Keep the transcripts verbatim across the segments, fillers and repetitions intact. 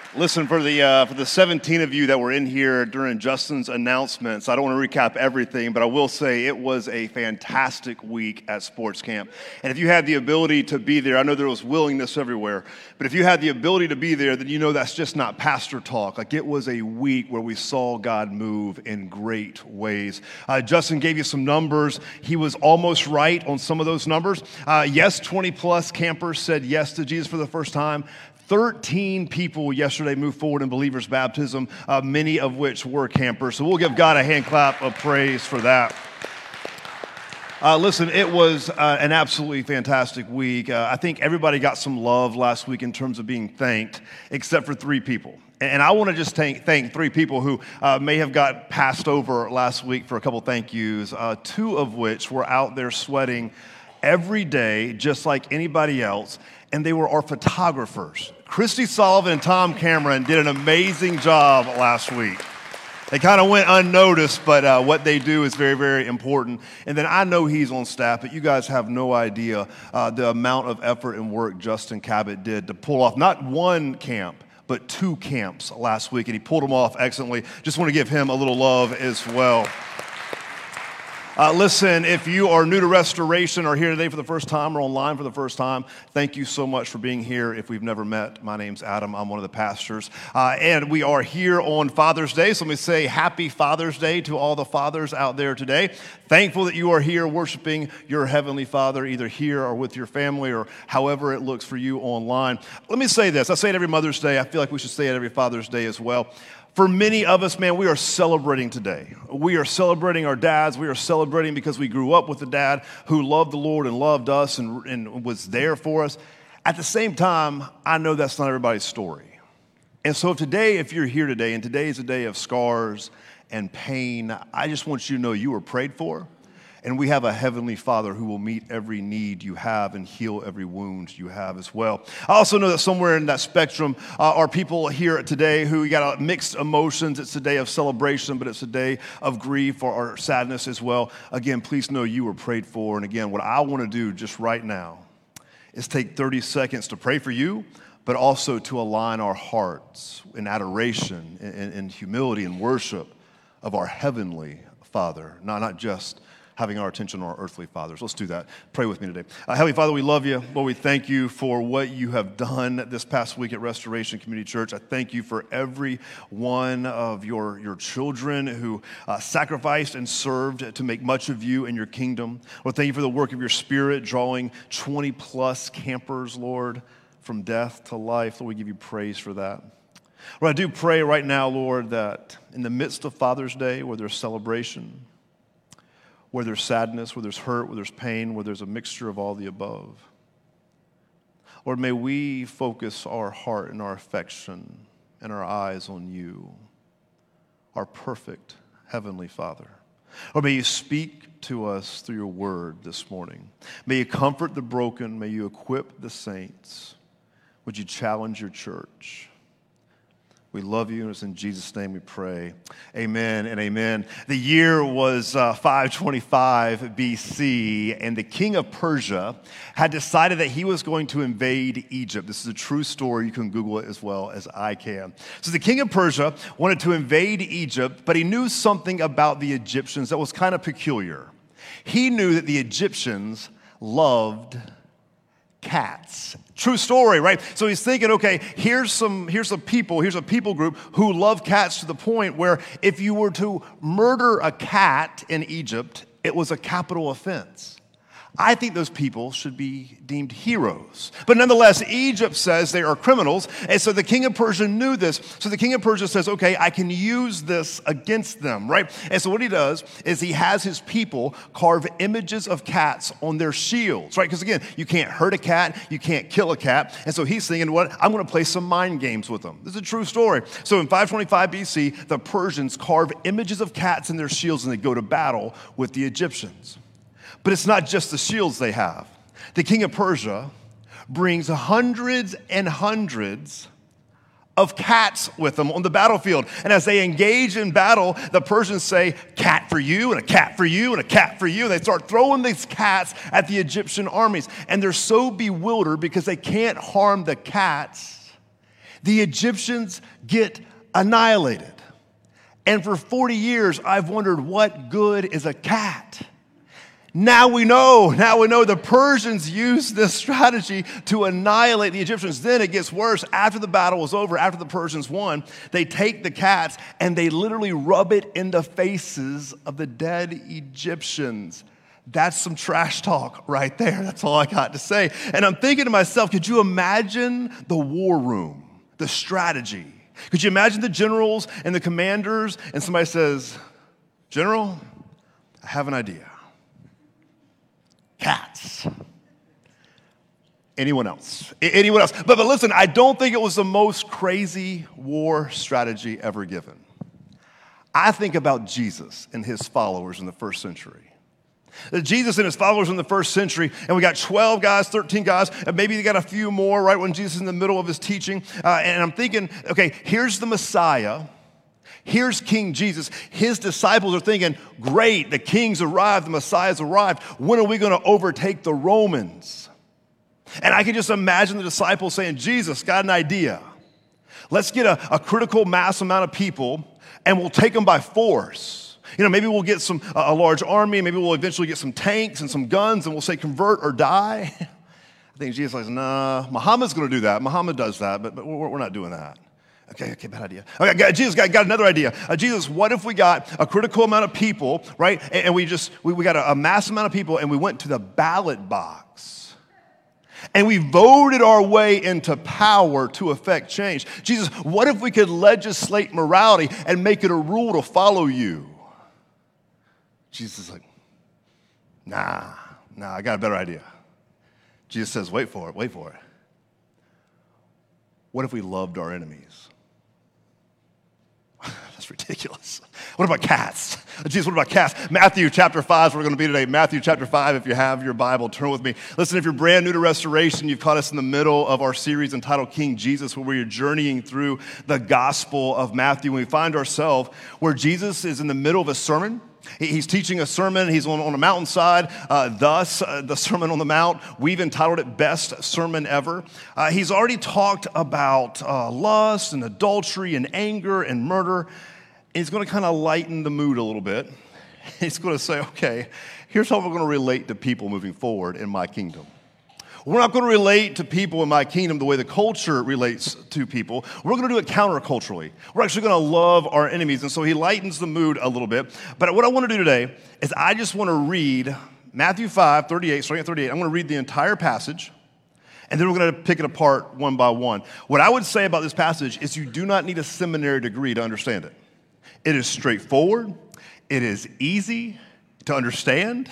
Listen, for the uh, for the seventeen of you that were in here during Justin's announcements, I don't want to recap everything, but I will say it was a fantastic week at sports camp. And if you had the ability to be there, I know there was willingness everywhere, but if you had the ability to be there, then you know that's just not pastor talk. Like, it was a week where we saw God move in great ways. Uh, Justin gave you some numbers. He was almost right on some of those numbers. Uh, yes, twenty plus campers said yes to Jesus for the first time. thirteen people yesterday moved forward in believers' baptism, uh, many of which were campers. So we'll give God a hand clap of praise for that. Uh, listen, it was uh, an absolutely fantastic week. Uh, I think everybody got some love last week in terms of being thanked, except for three people. And I want to just thank, thank three people who uh, may have got passed over last week for a couple thank yous, uh, two of which were out there sweating every day, just like anybody else, and they were our photographers. Christy Sullivan and Tom Cameron did an amazing job last week. They kind of went unnoticed, but uh, what they do is very, very important. And then I know he's on staff, but you guys have no idea uh, the amount of effort and work Justin Cabot did to pull off not one camp, but two camps last week, and he pulled them off excellently. Just want to give him a little love as well. Uh, listen, if you are new to Restoration or here today for the first time or online for the first time, thank you so much for being here. If we've never met, my name's Adam. I'm one of the pastors. Uh, and we are here on Father's Day. So let me say happy Father's Day to all the fathers out there today. Thankful that you are here worshiping your Heavenly Father, either here or with your family or however it looks for you online. Let me say this. I say it every Mother's Day. I feel like we should say it every Father's Day as well. For many of us, man, we are celebrating today. We are celebrating our dads. We are celebrating because we grew up with a dad who loved the Lord and loved us and, and was there for us. At the same time, I know that's not everybody's story. And so today, if you're here today, and today is a day of scars and pain, I just want you to know you were prayed for. And we have a Heavenly Father who will meet every need you have and heal every wound you have as well. I also know that somewhere in that spectrum uh, are people here today who got mixed emotions. It's a day of celebration, but it's a day of grief or, or sadness as well. Again, please know you were prayed for. And again, what I want to do just right now is take thirty seconds to pray for you, but also to align our hearts in adoration, in, in humility and worship of our Heavenly Father, not, not just having our attention on our earthly fathers. Let's do that. Pray with me today. Uh, Heavenly Father, we love you. Lord, we thank you for what you have done this past week at Restoration Community Church. I thank you for every one of your, your children who uh, sacrificed and served to make much of you and your kingdom. Lord, thank you for the work of your Spirit, drawing twenty plus campers, Lord, from death to life. Lord, we give you praise for that. Lord, I do pray right now, Lord, that in the midst of Father's Day, where there's celebration, where there's sadness, where there's hurt, where there's pain, where there's a mixture of all the above. Lord, may we focus our heart and our affection and our eyes on you, our perfect Heavenly Father. Or may you speak to us through your word this morning. May you comfort the broken. May you equip the saints. Would you challenge your church? We love you, and it's in Jesus' name we pray. Amen and amen. The year was uh, five twenty-five B C, and the king of Persia had decided that he was going to invade Egypt. This is a true story. You can Google it as well as I can. So the king of Persia wanted to invade Egypt, but he knew something about the Egyptians that was kind of peculiar. He knew that the Egyptians loved cats. True story, right? So he's thinking, okay, here's some here's a people, here's a people group who love cats to the point where if you were to murder a cat in Egypt, it was a capital offense. I think those people should be deemed heroes. But nonetheless, Egypt says they are criminals, and so the king of Persia knew this. So the king of Persia says, okay, I can use this against them, right? And so what he does is he has his people carve images of cats on their shields, right? Because again, you can't hurt a cat, you can't kill a cat, and so he's thinking, what? I'm going to play some mind games with them. This is a true story. So in five twenty-five B C, the Persians carve images of cats in their shields, and they go to battle with the Egyptians. But it's not just the shields they have. The king of Persia brings hundreds and hundreds of cats with them on the battlefield. And as they engage in battle, the Persians say, cat for you, and a cat for you, and a cat for you. And they start throwing these cats at the Egyptian armies. And they're so bewildered because they can't harm the cats The Egyptians get annihilated. And for forty years, I've wondered, what good is a cat? Now we know, now we know the Persians used this strategy to annihilate the Egyptians. Then it gets worse. After the battle was over, after the Persians won, they take the cats and they literally rub it in the faces of the dead Egyptians. That's some trash talk right there. That's all I got to say. And I'm thinking to myself, could you imagine the war room, the strategy? Could you imagine the generals and the commanders, and somebody says, General, I have an idea. Cats. Anyone else? Anyone else? But, but listen, I don't think it was the most crazy war strategy ever given. I think about Jesus and his followers in the first century. Jesus and his followers in the first century, and we got twelve guys, thirteen guys, and maybe they got a few more right when Jesus is in the middle of his teaching. Uh, and I'm thinking, okay, here's the Messiah. Here's King Jesus. His disciples are thinking, great, the king's arrived, the Messiah's arrived. When are we going to overtake the Romans? And I can just imagine the disciples saying, Jesus, got an idea. Let's get a, a critical mass amount of people, and we'll take them by force. You know, maybe we'll get some a large army, maybe we'll eventually get some tanks and some guns, and we'll say, convert or die. I think Jesus says, nah, Muhammad's going to do that. Muhammad does that, but, but we're, we're not doing that. Okay, okay, bad idea. Okay, got, Jesus got, got another idea. Uh, Jesus, what if we got a critical amount of people, right? And, and we just, we, we got a, a mass amount of people, and we went to the ballot box. And we voted our way into power to affect change. Jesus, what if we could legislate morality and make it a rule to follow you? Jesus is like, nah, nah, I got a better idea. Jesus says, wait for it, wait for it. What if we loved our enemies? That's ridiculous. What about cats? Jesus, what about cats? Matthew chapter five is where we're going to be today. Matthew chapter five, if you have your Bible, turn with me. Listen, if you're brand new to Restoration, you've caught us in the middle of our series entitled King Jesus, where we're journeying through the Gospel of Matthew. We find ourselves where Jesus is in the middle of a sermon. He's teaching a sermon. He's on, on a mountainside. Uh, thus, uh, the Sermon on the Mount. We've entitled it Best Sermon Ever. Uh, he's already talked about uh, lust and adultery and anger and murder. And he's going to kind of lighten the mood a little bit. He's going to say, okay, here's how we're going to relate to people moving forward in my kingdom. We're not going to relate to people in my kingdom the way the culture relates to people. We're going to do it counterculturally. We're actually going to love our enemies. And so he lightens the mood a little bit. But what I want to do today is I just want to read Matthew five, thirty-eight, starting at thirty-eight. I'm going to read the entire passage, and then we're going to pick it apart one by one. What I would say about this passage is you do not need a seminary degree to understand it. It is straightforward. It is easy to understand.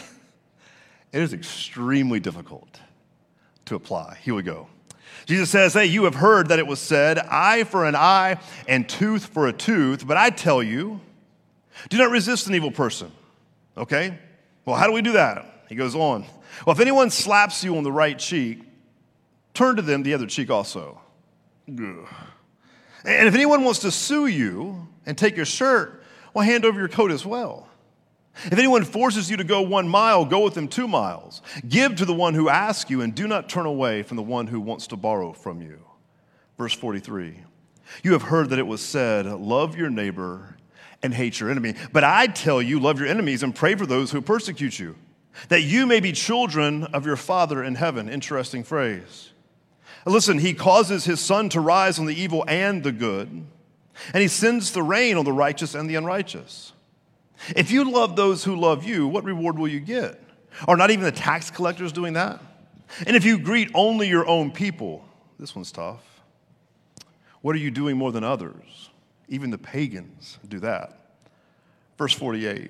It is extremely difficult to apply. Here we go. Jesus says, hey, you have heard that it was said, eye for an eye and tooth for a tooth, but I tell you, do not resist an evil person. Okay? Well, how do we do that? He goes on. Well, if anyone slaps you on the right cheek, turn to them the other cheek also. Ugh. And if anyone wants to sue you and take your shirt, well, hand over your coat as well. If anyone forces you to go one mile, go with them two miles. Give to the one who asks you, and do not turn away from the one who wants to borrow from you. Verse forty-three, you have heard that it was said, love your neighbor and hate your enemy. But I tell you, love your enemies and pray for those who persecute you, that you may be children of your Father in heaven. Interesting phrase. Listen, he causes his sun to rise on the evil and the good, and he sends the rain on the righteous and the unrighteous. If you love those who love you, what reward will you get? Are not even the tax collectors doing that? And if you greet only your own people, this one's tough. What are you doing more than others? Even the pagans do that. Verse forty-eight,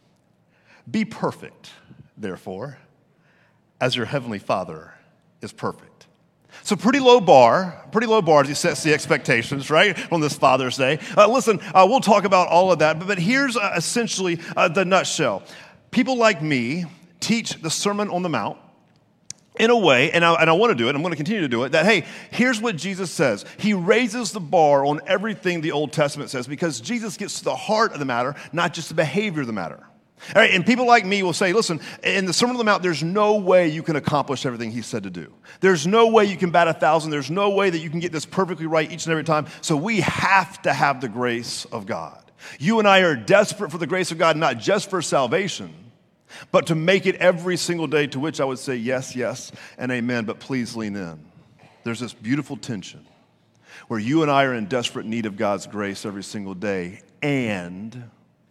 be perfect, therefore, as your heavenly Father is perfect. So pretty low bar, pretty low bar as he sets the expectations, right, on this Father's Day. Uh, listen, uh, we'll talk about all of that, but, but here's uh, essentially uh, the nutshell. People like me teach the Sermon on the Mount in a way, and I, and I want to do it, I'm going to continue to do it, that, hey, here's what Jesus says. He raises the bar on everything the Old Testament says because Jesus gets to the heart of the matter, not just the behavior of the matter. All right, and people like me will say, listen, in the Sermon on the Mount, there's no way you can accomplish everything he said to do. There's no way you can bat a thousand. There's no way that you can get this perfectly right each and every time. So we have to have the grace of God. You and I are desperate for the grace of God, not just for salvation, but to make it every single day, to which I would say yes, yes, and amen, but please lean in. There's this beautiful tension where you and I are in desperate need of God's grace every single day, and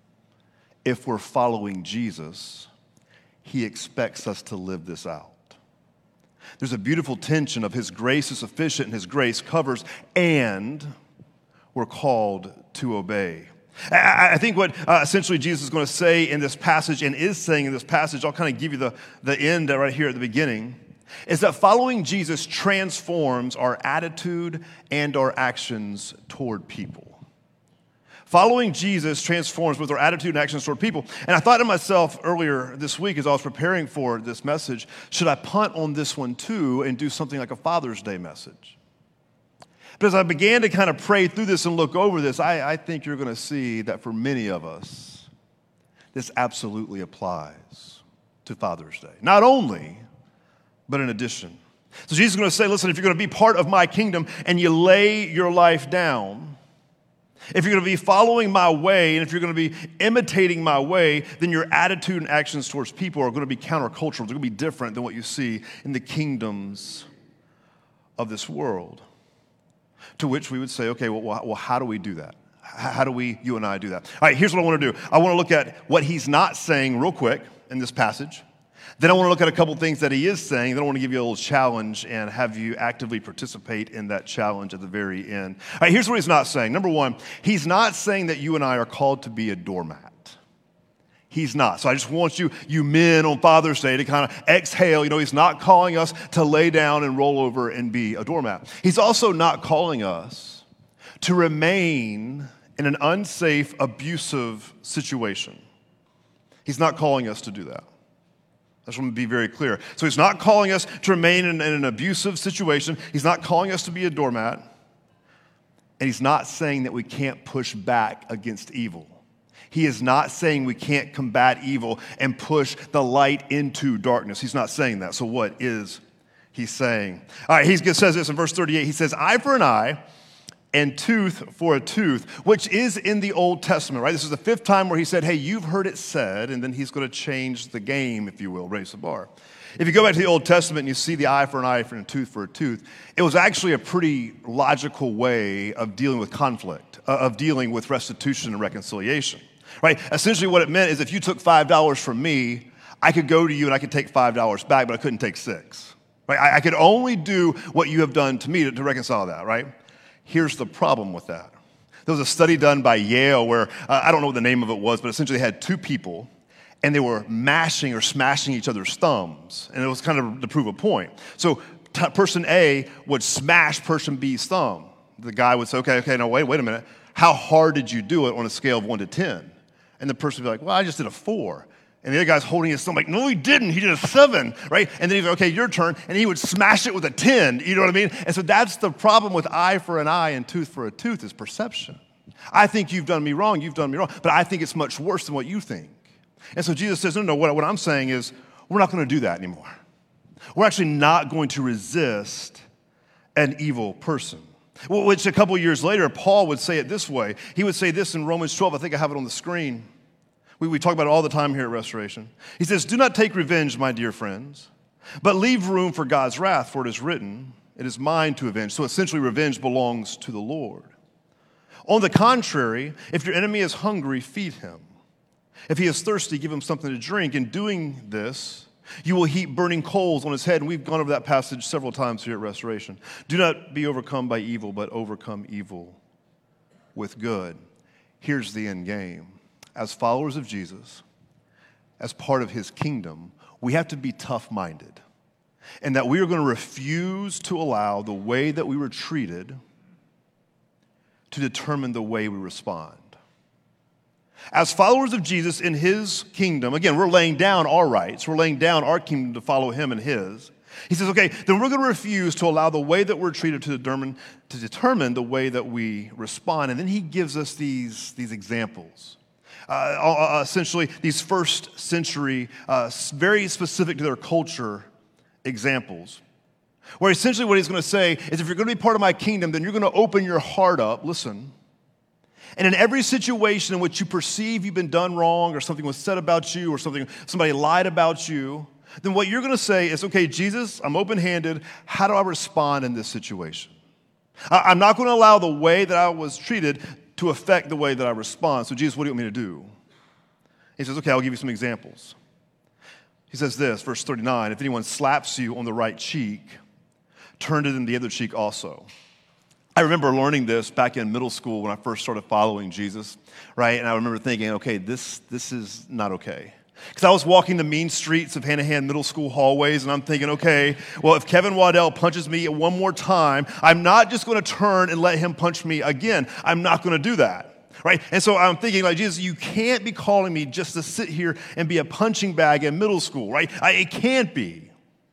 if we're following Jesus, he expects us to live this out. There's a beautiful tension of his grace is sufficient and his grace covers, and we're called to obey. I think what uh, essentially Jesus is going to say in this passage and is saying in this passage, I'll kind of give you the, the end right here at the beginning, is that following Jesus transforms our attitude and our actions toward people. Following Jesus transforms both our attitude and actions toward people. And I thought to myself earlier this week as I was preparing for this message, should I punt on this one too and do something like a Father's Day message? But as I began to kind of pray through this and look over this, I, I think you're going to see that for many of us, this absolutely applies to Father's Day. Not only, but in addition. So Jesus is going to say, listen, if you're going to be part of my kingdom and you lay your life down, if you're going to be following my way, and if you're going to be imitating my way, then your attitude and actions towards people are going to be countercultural. They're going to be different than what you see in the kingdoms of this world. To which we would say, okay, well, well how do we do that? How do we, you and I, do that? All right, here's what I want to do. I want to look at what he's not saying real quick in this passage. Then I want to look at a couple things that he is saying. Then I want to give you a little challenge and have you actively participate in that challenge at the very end. All right, here's what he's not saying. Number one, he's not saying that you and I are called to be a doormat. He's not. So I just want you, you men on Father's Day to kind of exhale. You know, he's not calling us to lay down and roll over and be a doormat. He's also not calling us to remain in an unsafe, abusive situation. He's not calling us to do that. I just want to be very clear. So he's not calling us to remain in, in an abusive situation. He's not calling us to be a doormat. And he's not saying that we can't push back against evil. He is not saying we can't combat evil and push the light into darkness. He's not saying that. So what is he saying? All right, he says this in verse thirty-eight. He says, eye for an eye and tooth for a tooth, which is in the Old Testament, right? This is the fifth time where he said, hey, you've heard it said, and then he's going to change the game, if you will, raise the bar. If you go back to the Old Testament and you see the eye for an eye and a tooth for a tooth, it was actually a pretty logical way of dealing with conflict, uh, of dealing with restitution and reconciliation, right? Essentially what it meant is if you took five dollars from me, I could go to you and I could take five dollars back, but I couldn't take six, right? I, I could only do what you have done to me to, to reconcile that, right? Here's the problem with that. There was a study done by Yale where, uh, I don't know what the name of it was, but essentially they had two people and they were mashing or smashing each other's thumbs. And it was kind of to prove a point. So t- person A would smash person B's thumb. The guy would say, okay, okay, no, wait, wait a minute. How hard did you do it on a scale of one to ten? And the person would be like, well, I just did a four. And the other guy's holding his thumb like, no, he didn't. He did a seven, right? And then he's like, okay, your turn. And he would smash it with a ten. You know what I mean? And so that's the problem with eye for an eye and tooth for a tooth is perception. I think you've done me wrong. You've done me wrong. But I think it's much worse than what you think. And so Jesus says, no, no, what, what I'm saying is we're not going to do that anymore. We're actually not going to resist an evil person. Which a couple years later, Paul would say it this way. He would say this in Romans twelve. I think I have it on the screen. We, we talk about it all the time here at Restoration. He says, do not take revenge, my dear friends, but leave room for God's wrath, for it is written, it is mine to avenge. So essentially, revenge belongs to the Lord. On the contrary, if your enemy is hungry, feed him. If he is thirsty, give him something to drink. In doing this, you will heap burning coals on his head. And we've gone over that passage several times here at Restoration. Do not be overcome by evil, but overcome evil with good. Here's the end game. As followers of Jesus, as part of his kingdom, we have to be tough-minded. And that we are going to refuse to allow the way that we were treated to determine the way we respond. As followers of Jesus in his kingdom, again, we're laying down our rights. We're laying down our kingdom to follow him and his. He says, okay, then we're going to refuse to allow the way that we're treated to determine, to determine the way that we respond. And then he gives us these, these examples. Uh, uh, essentially, these first century, uh, very specific to their culture, examples. Where essentially what he's going to say is if you're going to be part of my kingdom, then you're going to open your heart up, listen, and in every situation in which you perceive you've been done wrong or something was said about you or something somebody lied about you, then what you're going to say is, okay, Jesus, I'm open-handed. How do I respond in this situation? I, I'm not going to allow the way that I was treated to affect the way that I respond. So Jesus, what do you want me to do? He says, okay, I'll give you some examples. He says this, verse thirty-nine, if anyone slaps you on the right cheek, turn to them the other cheek also. I remember learning this back in middle school when I first started following Jesus, right? And I remember thinking, okay, this, this is not okay. Because I was walking the mean streets of Hanahan Middle School hallways, and I'm thinking, okay, well, if Kevin Waddell punches me one more time, I'm not just going to turn and let him punch me again. I'm not going to do that, right? And so I'm thinking, like, Jesus, you can't be calling me just to sit here and be a punching bag in middle school, right? I, it can't be.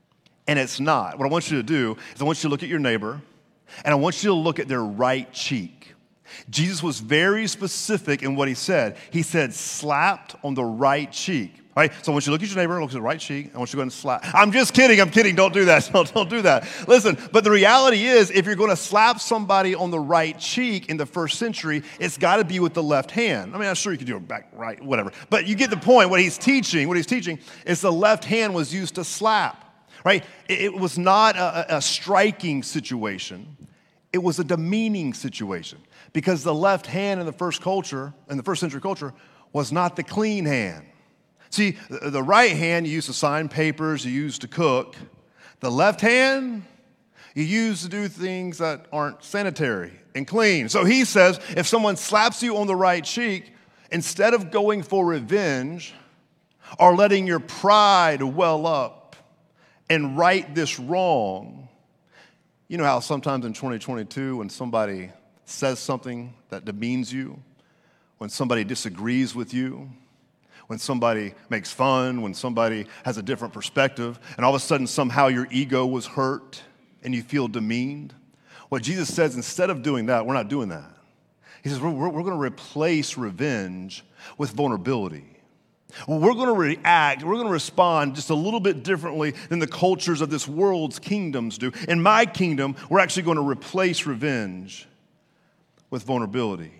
And it's not. What I want you to do is I want you to look at your neighbor, and I want you to look at their right cheek. Jesus was very specific in what he said. He said, slapped on the right cheek. Right? So I want you to look at your neighbor, look at the right cheek. I want you to go and slap. I'm just kidding. I'm kidding. Don't do that. Don't, don't do that. Listen, but the reality is, if you're going to slap somebody on the right cheek in the first century, it's got to be with the left hand. I mean, I'm sure you could do it back, right, whatever. But you get the point. What he's teaching, what he's teaching is the left hand was used to slap. Right? It, it was not a, a striking situation. It was a demeaning situation because the left hand in the first culture, in the first century culture, was not the clean hand. See, the right hand you use to sign papers, you use to cook. The left hand you use to do things that aren't sanitary and clean. So he says, if someone slaps you on the right cheek, instead of going for revenge or letting your pride well up and right this wrong, you know how sometimes in twenty twenty-two when somebody says something that demeans you, when somebody disagrees with you, when somebody makes fun, when somebody has a different perspective, and all of a sudden somehow your ego was hurt and you feel demeaned. What Jesus says, instead of doing that, we're not doing that. He says, we're, we're, we're going to replace revenge with vulnerability. Well, we're going to react, we're going to respond just a little bit differently than the cultures of this world's kingdoms do. In my kingdom, we're actually going to replace revenge with vulnerability.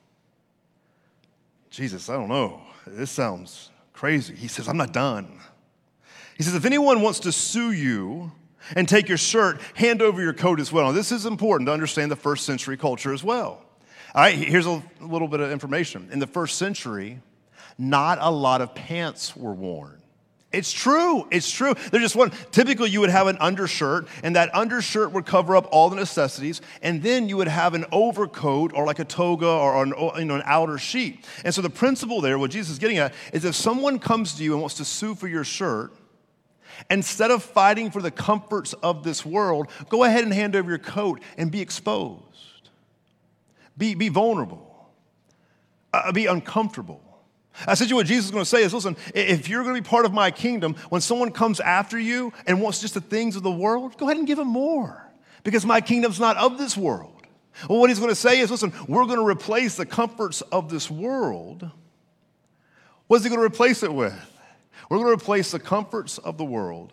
Jesus, I don't know. This sounds crazy. He says, I'm not done. He says, if anyone wants to sue you and take your shirt, hand over your coat as well. Now, this is important to understand the first century culture as well. All right, here's a little bit of information. In the first century, not a lot of pants were worn. It's true. It's true. There's just one. Typically, you would have an undershirt, and that undershirt would cover up all the necessities, and then you would have an overcoat or like a toga or an, you know, an outer sheet. And so the principle there, what Jesus is getting at, is if someone comes to you and wants to sue for your shirt, instead of fighting for the comforts of this world, go ahead and hand over your coat and be exposed. Be, be vulnerable. Uh, be uncomfortable. Essentially what Jesus is going to say is, listen, if you're going to be part of my kingdom, when someone comes after you and wants just the things of the world, go ahead and give them more because my kingdom's not of this world. Well, what he's going to say is, listen, we're going to replace the comforts of this world. What is he going to replace it with? We're going to replace the comforts of the world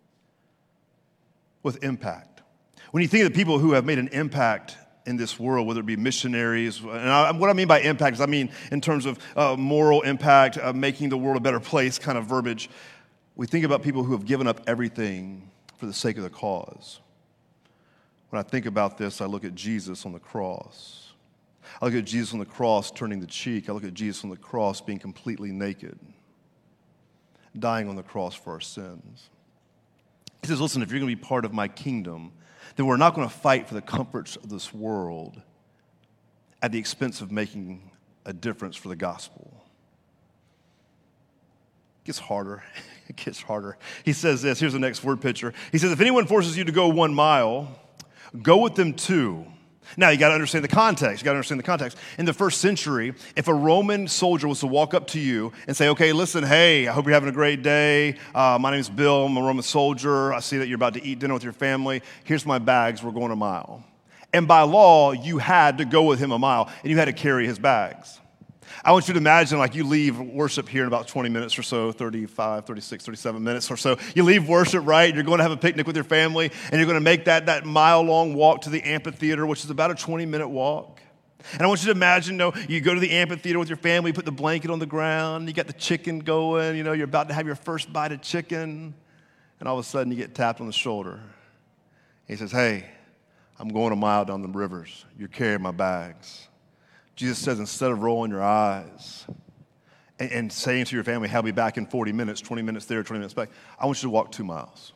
with impact. When you think of the people who have made an impact in this world, whether it be missionaries, and I, what I mean by impact is I mean in terms of uh, moral impact, uh, making the world a better place kind of verbiage. We think about people who have given up everything for the sake of the cause. When I think about this, I look at Jesus on the cross. I look at Jesus on the cross turning the cheek. I look at Jesus on the cross being completely naked, dying on the cross for our sins. He says, listen, if you're going to be part of my kingdom, then we're not going to fight for the comforts of this world at the expense of making a difference for the gospel. It gets harder. It gets harder. He says this. Here's the next word picture. He says, if anyone forces you to go one mile, go with them two. Now, you got to understand the context. You got to understand the context. In the first century, if a Roman soldier was to walk up to you and say, okay, listen, hey, I hope you're having a great day. Uh, my name is Bill. I'm a Roman soldier. I see that you're about to eat dinner with your family. Here's my bags. We're going a mile. And by law, you had to go with him a mile, and you had to carry his bags. I want you to imagine like you leave worship here in about twenty minutes or so, thirty-five, thirty-six, thirty-seven minutes or so. You leave worship, right? You're going to have a picnic with your family, and you're going to make that, that mile-long walk to the amphitheater, which is about a twenty-minute walk. And I want you to imagine, you know, you go to the amphitheater with your family, you put the blanket on the ground, you got the chicken going, you know, you're about to have your first bite of chicken, and all of a sudden you get tapped on the shoulder. He says, hey, I'm going a mile down the rivers. You're carrying my bags. Jesus says, instead of rolling your eyes and, and saying to your family, I'll be back in forty minutes, twenty minutes there, twenty minutes back, I want you to walk two miles.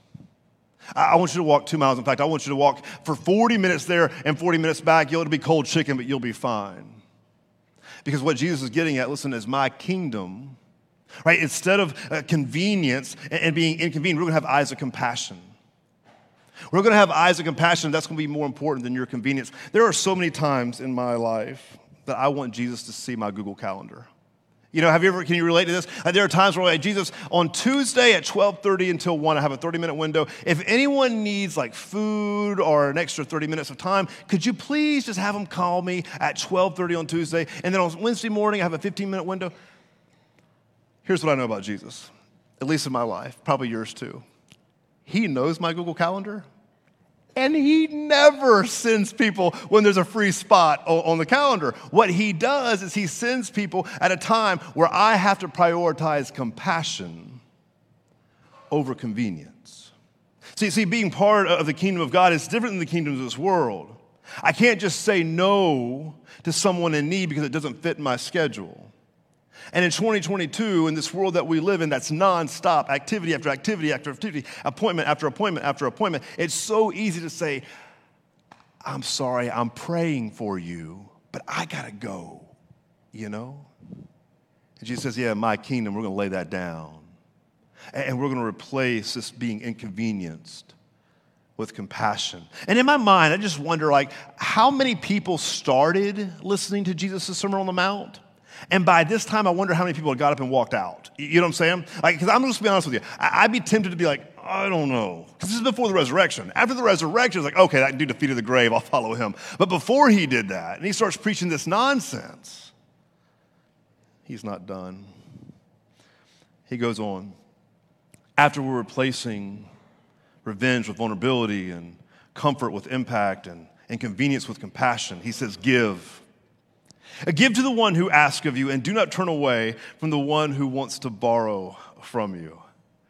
I want you to walk two miles. In fact, I want you to walk for forty minutes there and forty minutes back. You'll be cold chicken, but you'll be fine. Because what Jesus is getting at, listen, is my kingdom, right? Instead of uh, convenience and, and being inconvenient, we're going to have eyes of compassion. We're going to have eyes of compassion. That's going to be more important than your convenience. There are so many times in my life that I want Jesus to see my Google Calendar. You know, have you ever, can you relate to this? Uh, there are times where I'm like, Jesus, on Tuesday at twelve thirty until one, I have a thirty-minute window. If anyone needs like food or an extra thirty minutes of time, could you please just have them call me at twelve thirty on Tuesday? And then on Wednesday morning, I have a fifteen-minute window. Here's what I know about Jesus, at least in my life, probably yours too. He knows my Google Calendar. And he never sends people when there's a free spot on the calendar. What he does is he sends people at a time where I have to prioritize compassion over convenience. See, see, being part of the kingdom of God is different than the kingdoms of this world. I can't just say no to someone in need because it doesn't fit my schedule. And in twenty twenty-two, in this world that we live in, that's nonstop, activity after activity after activity, appointment after appointment after appointment, it's so easy to say, I'm sorry, I'm praying for you, but I gotta go, you know? And Jesus says, yeah, my kingdom, we're gonna lay that down. And we're gonna replace this being inconvenienced with compassion. And in my mind, I just wonder, like, how many people started listening to Jesus' Sermon on the Mount? And by this time, I wonder how many people had got up and walked out. You know what I'm saying? Like, because I'm just going to be honest with you. I'd be tempted to be like, I don't know. Because this is before the resurrection. After the resurrection, it's like, okay, that dude defeated the grave. I'll follow him. But before he did that, and he starts preaching this nonsense, he's not done. He goes on. After we're replacing revenge with vulnerability and comfort with impact and inconvenience with compassion, he says, give. Give to the one who asks of you, and do not turn away from the one who wants to borrow from you.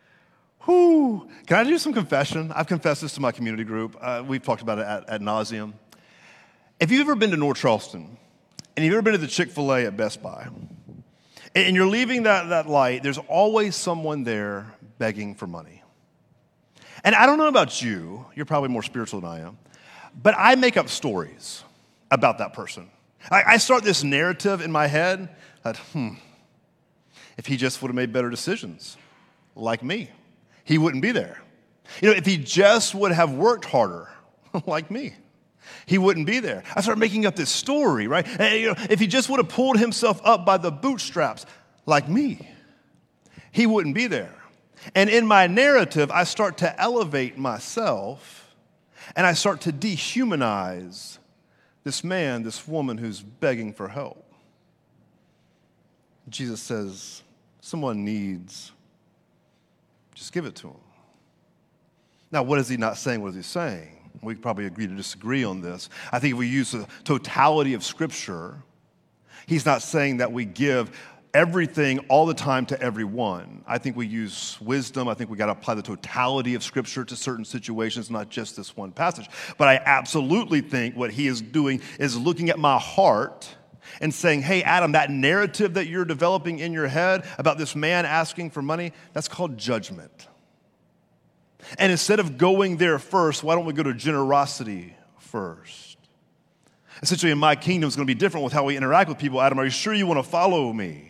Whew. Can I do some confession? I've confessed this to my community group. Uh, we've talked about it at, ad nauseum. If you've ever been to North Charleston, and you've ever been to the Chick-fil-A at Best Buy, and you're leaving that, that light, there's always someone there begging for money. And I don't know about you, you're probably more spiritual than I am, but I make up stories about that person. I start this narrative in my head that, hmm, if he just would have made better decisions, like me, he wouldn't be there. You know, if he just would have worked harder, like me, he wouldn't be there. I start making up this story, right? And, you know, if he just would have pulled himself up by the bootstraps, like me, he wouldn't be there. And in my narrative, I start to elevate myself, and I start to dehumanize this man, this woman who's begging for help. Jesus says, someone needs, just give it to him. Now, what is he not saying? What is he saying? We probably agree to disagree on this. I think if we use the totality of Scripture, he's not saying that we give everything all the time to everyone. I think we use wisdom. I think we got to apply the totality of Scripture to certain situations, not just this one passage. But I absolutely think what he is doing is looking at my heart and saying, hey, Adam, that narrative that you're developing in your head about this man asking for money, that's called judgment. And instead of going there first, why don't we go to generosity first? Essentially, in my kingdom, it's going to be different with how we interact with people. Adam, are you sure you want to follow me?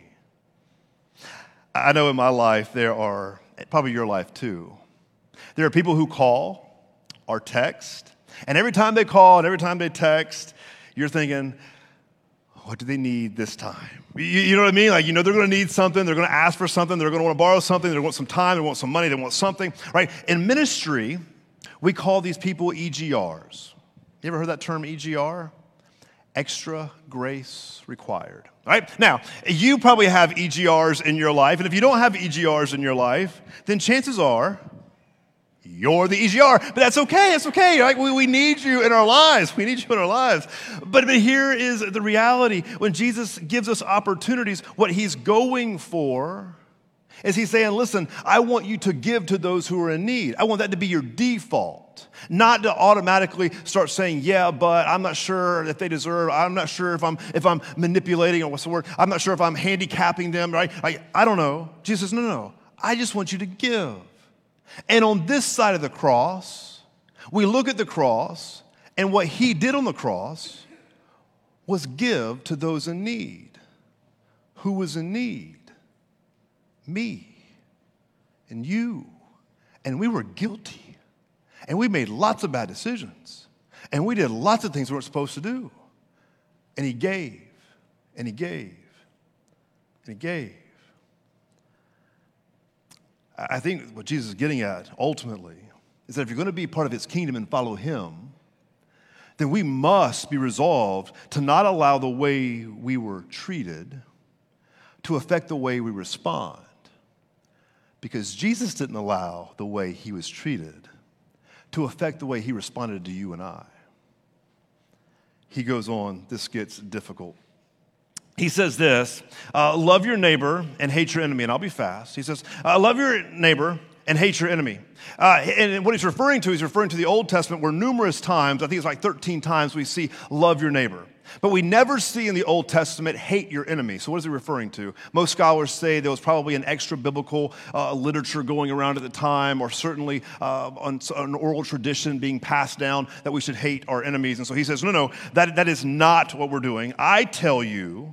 I know in my life there are, probably your life too, there are people who call or text, and every time they call and every time they text, you're thinking, what do they need this time? You, you know what I mean? Like, you know, they're going to need something, they're going to ask for something, they're going to want to borrow something, they want some time, they want some money, they want something, right? In ministry, we call these people E G Rs. You ever heard that term, E G R? extra grace required. All right? Now, you probably have E G Rs in your life, and if you don't have E G Rs in your life, then chances are you're the E G R, but that's okay, it's okay, right? We, we need you in our lives, we need you in our lives. But, but here is the reality. When Jesus gives us opportunities, what he's going for is he's saying, listen, I want you to give to those who are in need. I want that to be your default, not to automatically start saying, yeah, but I'm not sure if they deserve, I'm not sure if I'm if I'm manipulating, or what's the word, I'm not sure if I'm handicapping them, right? I, I don't know. Jesus says, no, no, no, I just want you to give. And on this side of the cross, we look at the cross, and what he did on the cross was give to those in need. Who was in need? Me and you. And we were guilty. And we made lots of bad decisions. And we did lots of things we weren't supposed to do. And he gave, and he gave, and he gave. I think what Jesus is getting at ultimately is that if you're going to be part of his kingdom and follow him, then we must be resolved to not allow the way we were treated to affect the way we respond. Because Jesus didn't allow the way he was treated to affect the way he responded to you and I. He goes on, this gets difficult. He says this, uh, love your neighbor and hate your enemy, and I'll be fast. He says, uh, love your neighbor and hate your enemy. Uh, and what he's referring to, he's referring to the Old Testament where numerous times, I think it's like thirteen times we see love your neighbor. But we never see in the Old Testament hate your enemy. So what is he referring to? Most scholars say there was probably an extra biblical uh, literature going around at the time, or certainly uh, an, an oral tradition being passed down that we should hate our enemies. And so he says, no, no, that, that is not what we're doing. I tell you,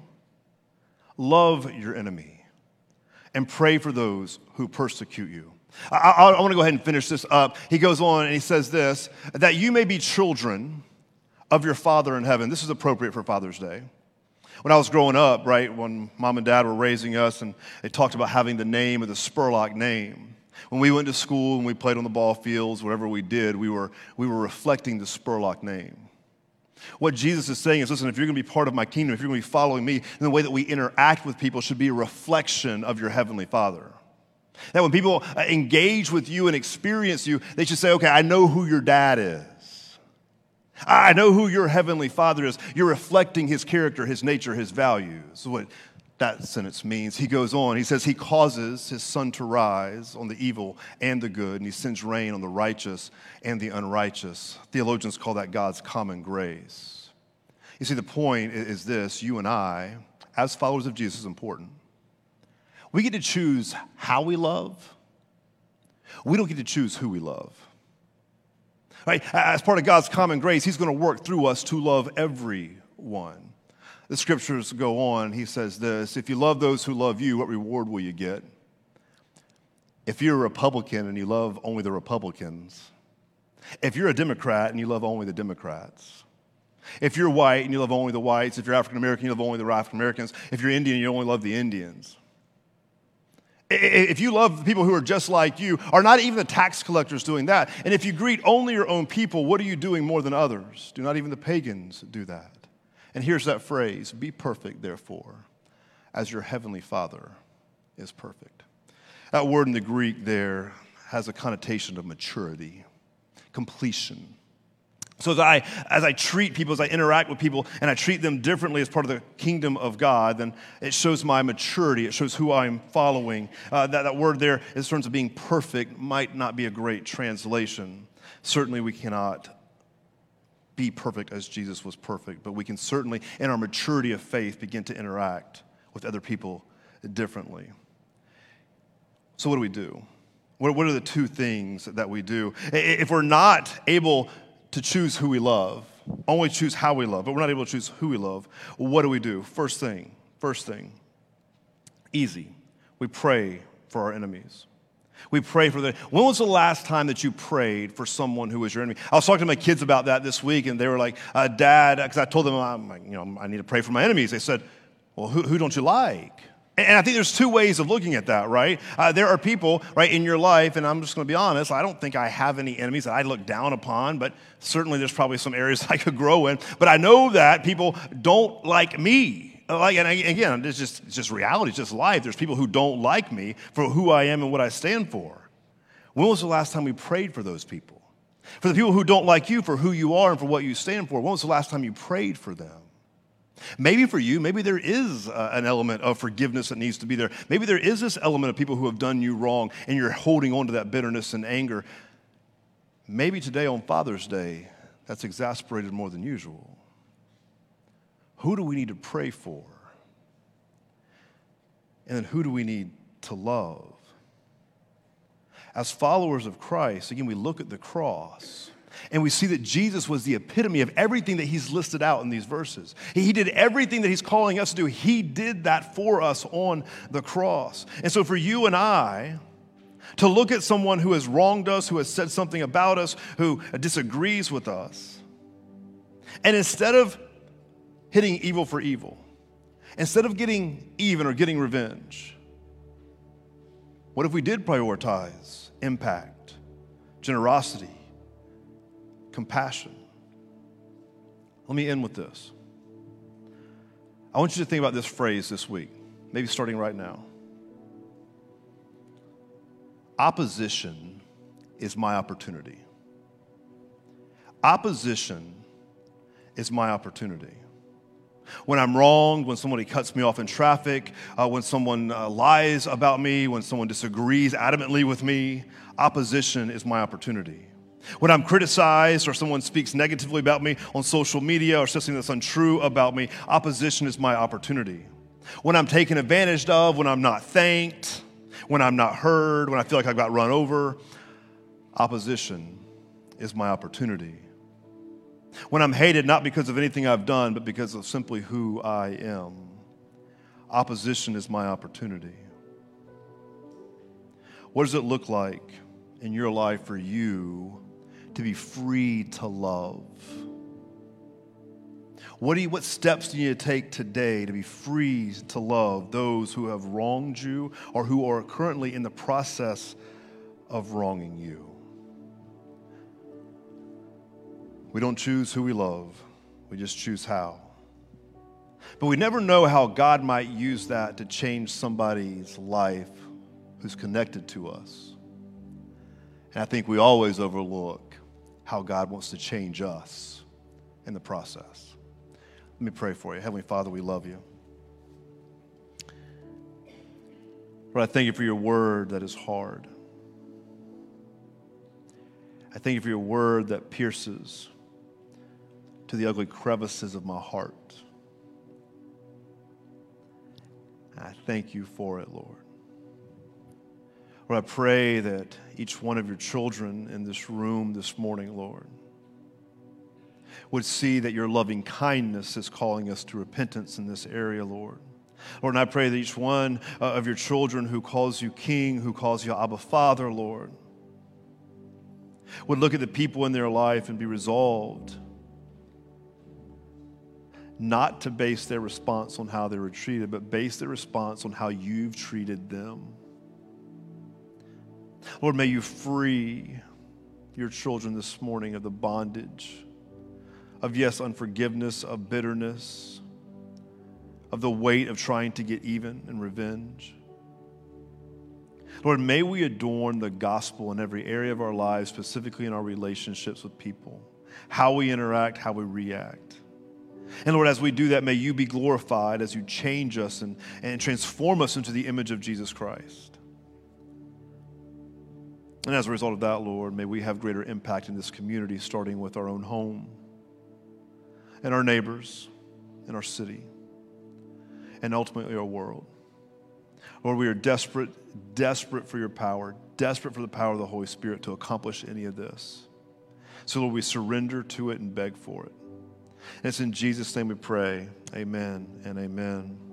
love your enemy and pray for those who persecute you. I, I, I want to go ahead and finish this up. He goes on and he says this, that you may be children of your Father in heaven. This is appropriate for Father's Day. When I was growing up, right, when mom and dad were raising us, and they talked about having the name of the Spurlock name. When we went to school and we played on the ball fields, whatever we did, we were, we were reflecting the Spurlock name. What Jesus is saying is, listen, if you're going to be part of my kingdom, if you're going to be following me, then the way that we interact with people should be a reflection of your heavenly Father. That when people engage with you and experience you, they should say, okay, I know who your dad is. I know who your heavenly Father is. You're reflecting his character, his nature, his values. What that sentence means. He goes on. He says he causes his sun to rise on the evil and the good, and he sends rain on the righteous and the unrighteous. Theologians call that God's common grace. You see, the point is this. You and I, as followers of Jesus, is important. We get to choose how we love. We don't get to choose who we love. Right? As part of God's common grace, he's going to work through us to love everyone. The scriptures go on. He says this, if you love those who love you, what reward will you get? If you're a Republican and you love only the Republicans, if you're a Democrat and you love only the Democrats, if you're white and you love only the whites, if you're African American, you love only the African Americans, if you're Indian, you only love the Indians. If you love the people who are just like you, are not even the tax collectors doing that. And if you greet only your own people, what are you doing more than others? Do not even the pagans do that. And here's that phrase, be perfect, therefore, as your heavenly Father is perfect. That word in the Greek there has a connotation of maturity, completion. So as I, as I treat people, as I interact with people, and I treat them differently as part of the kingdom of God, then it shows my maturity. It shows who I'm following. Uh, that, that word there, in terms of being perfect, might not be a great translation. Certainly we cannot be perfect as Jesus was perfect, but we can certainly, in our maturity of faith, begin to interact with other people differently. So what do we do? What, what are the two things that we do? If we're not able to choose who we love, only choose how we love, but we're not able to choose who we love, what do we do? First thing, first thing, easy. We pray for our enemies. We pray for them. When was the last time that you prayed for someone who was your enemy? I was talking to my kids about that this week, and they were like, uh, Dad, because I told them, I'm, you know, I need to pray for my enemies. They said, well, who, who don't you like? And I think there's two ways of looking at that, right? Uh, there are people, right, in your life, and I'm just going to be honest, I don't think I have any enemies that I look down upon, but certainly there's probably some areas I could grow in. But I know that people don't like me. Like, and again, it's just, it's just reality, it's just life. There's people who don't like me for who I am and what I stand for. When was the last time we prayed for those people? For the people who don't like you for who you are and for what you stand for, when was the last time you prayed for them? Maybe for you, maybe there is uh, an element of forgiveness that needs to be there. Maybe there is this element of people who have done you wrong and you're holding on to that bitterness and anger. Maybe today on Father's Day, that's exasperated more than usual. Who do we need to pray for? And then who do we need to love? As followers of Christ, again, we look at the cross. And we see that Jesus was the epitome of everything that he's listed out in these verses. He did everything that he's calling us to do. He did that for us on the cross. And so for you and I to look at someone who has wronged us, who has said something about us, who disagrees with us, and instead of hitting evil for evil, instead of getting even or getting revenge, what if we did prioritize impact, generosity, compassion? Let me end with this. I want you to think about this phrase this week, maybe starting right now. Opposition is my opportunity. Opposition is my opportunity. When I'm wronged, when somebody cuts me off in traffic, uh, when someone uh, lies about me, when someone disagrees adamantly with me, opposition is my opportunity. When I'm criticized or someone speaks negatively about me on social media or says something that's untrue about me, opposition is my opportunity. When I'm taken advantage of, when I'm not thanked, when I'm not heard, when I feel like I got run over, opposition is my opportunity. When I'm hated not because of anything I've done, but because of simply who I am, opposition is my opportunity. What does it look like in your life for you to be free to love? What do you, what steps do you need to take today to be free to love those who have wronged you or who are currently in the process of wronging you? We don't choose who we love, we just choose how. But we never know how God might use that to change somebody's life who's connected to us. And I think we always overlook how God wants to change us in the process. Let me pray for you. Heavenly Father, we love you. Lord, I thank you for your word that is hard. I thank you for your word that pierces to the ugly crevices of my heart. I thank you for it, Lord. Lord, I pray that each one of your children in this room this morning, Lord, would see that your loving kindness is calling us to repentance in this area, Lord. Lord, and I pray that each one uh, of your children who calls you King, who calls you Abba Father, Lord, would look at the people in their life and be resolved not to base their response on how they were treated, but base their response on how you've treated them. Lord, may you free your children this morning of the bondage of, yes, unforgiveness, of bitterness, of the weight of trying to get even and revenge. Lord, may we adorn the gospel in every area of our lives, specifically in our relationships with people, how we interact, how we react. And Lord, as we do that, may you be glorified as you change us and, and transform us into the image of Jesus Christ. And as a result of that, Lord, may we have greater impact in this community, starting with our own home and our neighbors and our city and ultimately our world. Lord, we are desperate, desperate for your power, desperate for the power of the Holy Spirit to accomplish any of this. So, Lord, we surrender to it and beg for it. And it's in Jesus' name we pray. Amen and amen.